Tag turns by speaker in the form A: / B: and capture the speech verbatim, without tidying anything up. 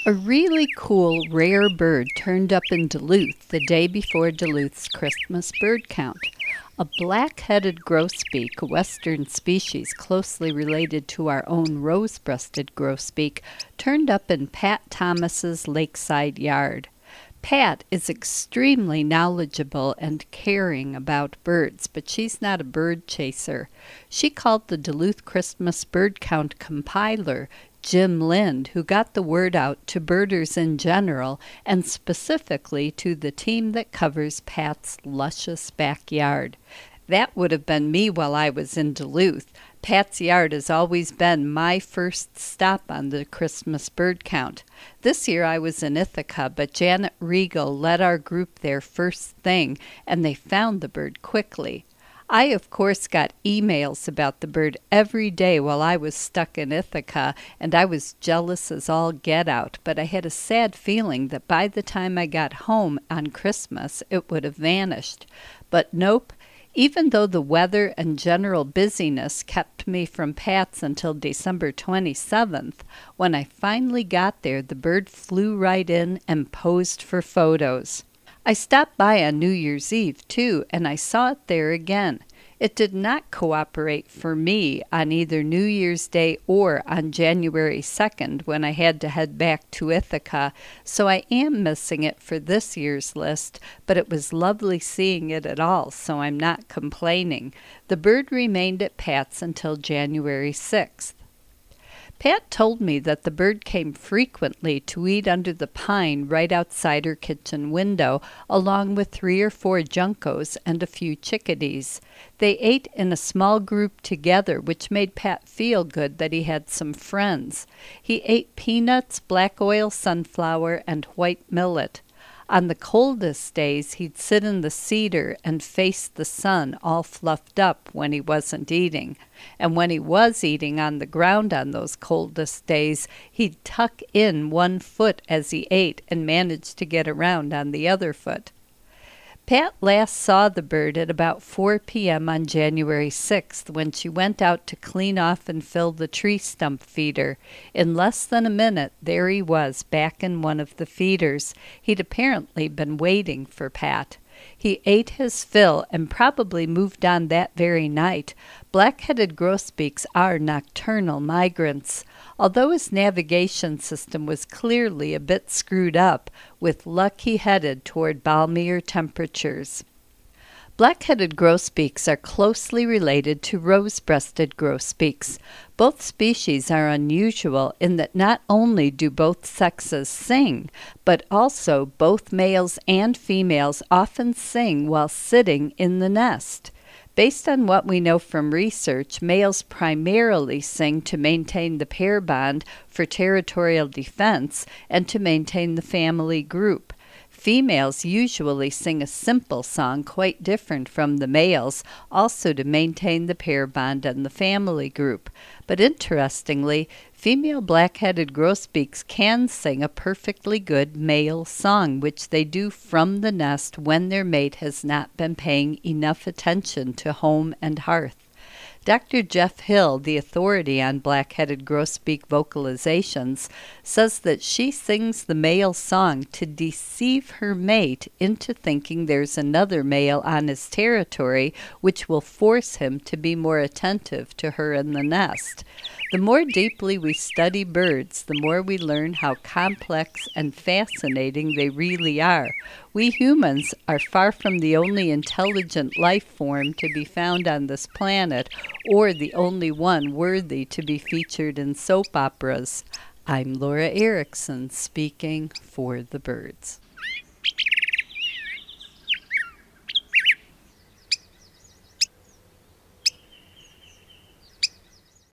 A: A really cool, rare bird turned up in Duluth the day before Duluth's Christmas bird count. A black-headed grosbeak, a western species closely related to our own rose-breasted grosbeak, turned up in Pat Thomas's lakeside yard. Pat is extremely knowledgeable and caring about birds, but she's not a bird chaser. She called the Duluth Christmas bird count compiler Jim Lind, who got the word out to birders in general and specifically to the team that covers Pat's luscious backyard. That would have been me while I was in Duluth. Pat's yard has always been my first stop on the Christmas bird count. This year I was in Ithaca, but Janet Regal led our group there first thing, and they found the bird quickly. I, of course, got emails about the bird every day while I was stuck in Ithaca, and I was jealous as all get out, but I had a sad feeling that by the time I got home on Christmas, it would have vanished. But nope, even though the weather and general busyness kept me from Pat's until December twenty-seventh, when I finally got there, the bird flew right in and posed for photos. I stopped by on New Year's Eve, too, and I saw it there again. It did not cooperate for me on either New Year's Day or on January second when I had to head back to Ithaca, so I am missing it for this year's list, but it was lovely seeing it at all, so I'm not complaining. The bird remained at Pat's until January sixth. Pat told me that the bird came frequently to eat under the pine right outside her kitchen window, along with three or four juncos and a few chickadees. They ate in a small group together, which made Pat feel good that he had some friends. He ate peanuts, black oil sunflower, and white millet. On the coldest days, he'd sit in the cedar and face the sun all fluffed up when he wasn't eating. And when he was eating on the ground on those coldest days, he'd tuck in one foot as he ate and manage to get around on the other foot. Pat last saw the bird at about four p.m. on January sixth when she went out to clean off and fill the tree stump feeder. In less than a minute, there he was, back in one of the feeders. He'd apparently been waiting for Pat. He ate his fill and probably moved on that very night. Black-headed grosbeaks are nocturnal migrants. Although his navigation system was clearly a bit screwed up, with luck he headed toward balmier temperatures. Black-headed grosbeaks are closely related to rose-breasted grosbeaks. Both species are unusual in that not only do both sexes sing, but also both males and females often sing while sitting in the nest. Based on what we know from research, males primarily sing to maintain the pair bond for territorial defense and to maintain the family group. Females usually sing a simple song quite different from the males, also to maintain the pair bond and the family group. But interestingly, female black-headed grosbeaks can sing a perfectly good male song, which they do from the nest when their mate has not been paying enough attention to home and hearth. Doctor Jeff Hill, the authority on black-headed grosbeak vocalizations, says that she sings the male song to deceive her mate into thinking there's another male on his territory, which will force him to be more attentive to her in the nest. The more deeply we study birds, the more we learn how complex and fascinating they really are. We humans are far from the only intelligent life form to be found on this planet, or the only one worthy to be featured in soap operas. I'm Laura Erickson, speaking for the birds.